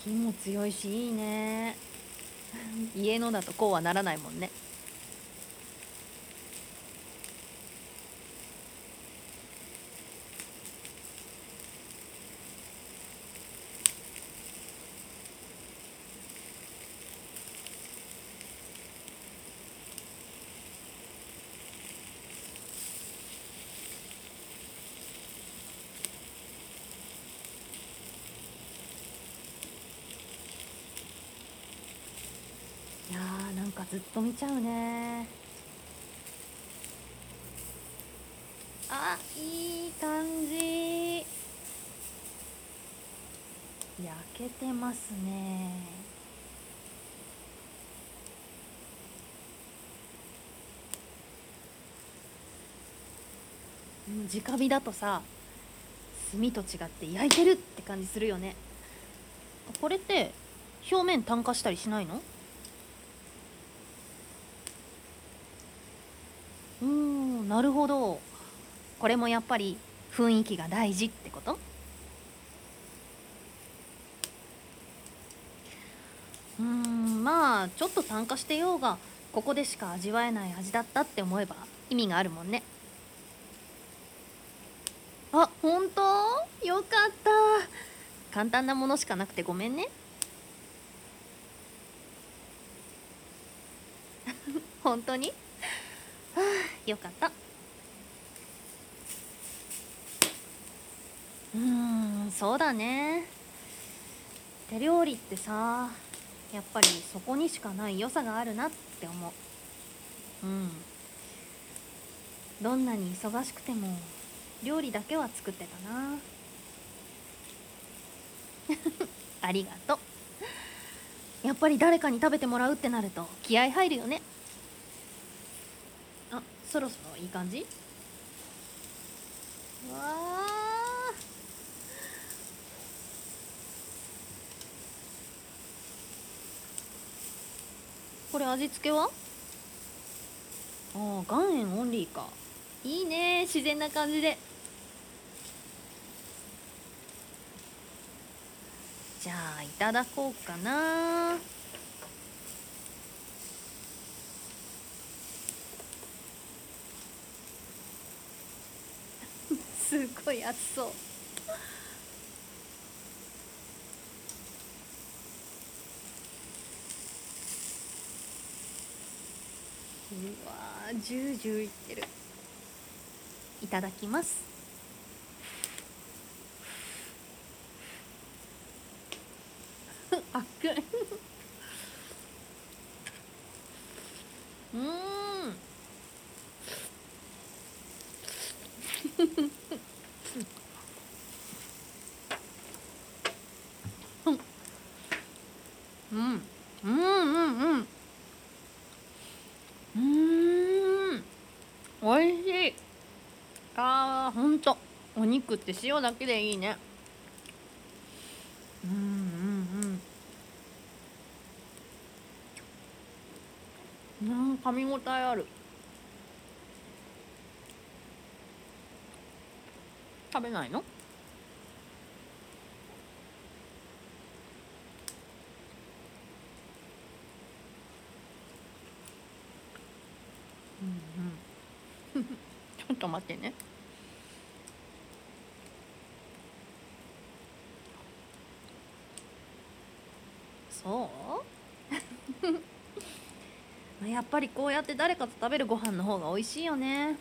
火も強いしいいね。家のだとこうはならないもんね。いやーなんかずっと見ちゃうね。あ、いい感じ。焼けてますね。直火だとさ、炭と違って焼いてるって感じするよね。これって表面炭化したりしないの？なるほど。これもやっぱり雰囲気が大事ってこと？まあちょっと炭化してようがここでしか味わえない味だったって思えば意味があるもんね。あ、本当？よかった。簡単なものしかなくてごめんね。本当に？はあ、よかった。そうだね。手料理ってさ、やっぱりそこにしかない良さがあるなって思う。どんなに忙しくても料理だけは作ってたな。ありがとう。やっぱり誰かに食べてもらうってなると気合入るよね。あ、そろそろいい感じ？わあ、これ味付けは？ああ、岩塩オンリーか。いいね、自然な感じで。じゃあいただこうかな。すごい熱そう。うわー、ジュージューいってる。いただきます。あっく。うーん。うん。うんうんうん。おいしい。あー、ほんと。お肉って塩だけでいいね。噛み応えある。食べないの？ちょっと待ってね。そうやっぱりこうやって誰かと食べるご飯の方が美味しいよね。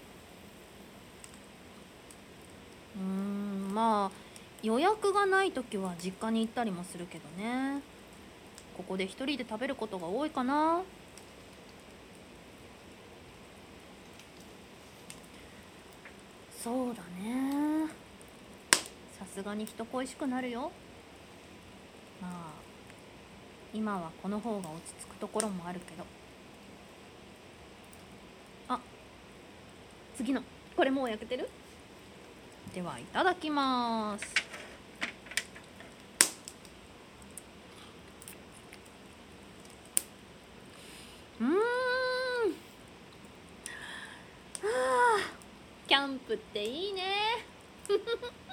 まあ予約がない時は実家に行ったりもするけどね。ここで一人で食べることが多いかな。そうだね。さすがに人恋しくなるよ。まあ今はこの方が落ち着くところもあるけど。あ、次のこれもう焼けてる？ではいただきます。うーん、はあ、キャンプっていいね。